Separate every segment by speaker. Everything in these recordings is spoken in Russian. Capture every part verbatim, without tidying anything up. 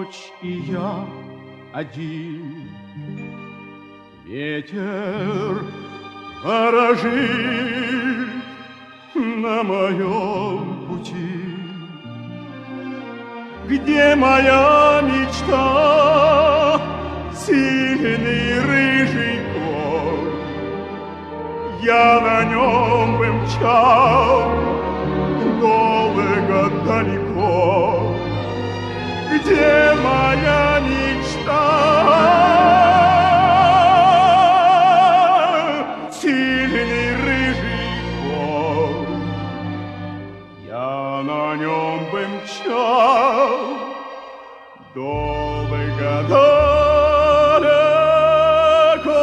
Speaker 1: ночь, и я один. Ветер ворожит на моем пути. Где моя мечта, сильный рыжий конь? Я на нем бы мчал долго, далеко. Где моя мечта, сильный рыжий конь? Я на нем бы мчал долго, далеко.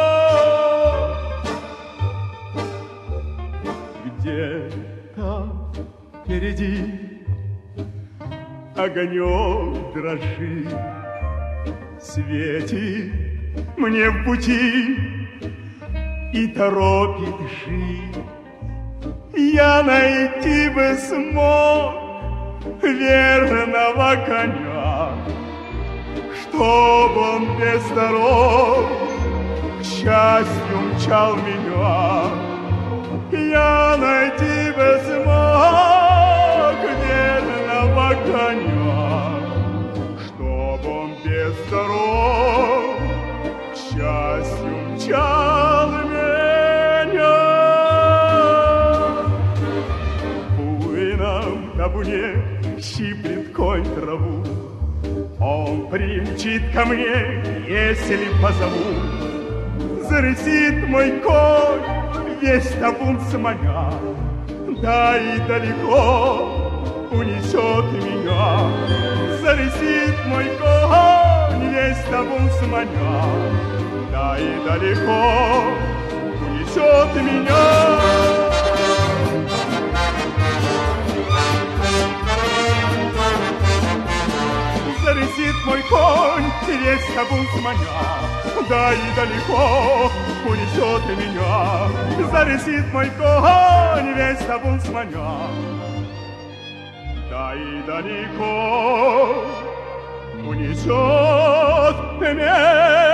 Speaker 1: Где-то впереди огонек дрожит, светит мне в пути и торопит жизнь. Я найти бы смог верного коня, чтоб он без дорог к счастью мчал меня. Я найти бы смог верного коня, чтоб он без дорог к счастью мчал меня. Буйном табуне щиплет конь траву, он примчит ко мне, если позову. Зарысит мой конь весь табун самая, да и далеко унесет меня. Зарысит мой конь весь табун самая, да и далеко унесет меня. Зарысит мой конь весь табун самая, да и далеко унесет меня. Зарысит мой конь весь табун самая, да и далеко унесет меня.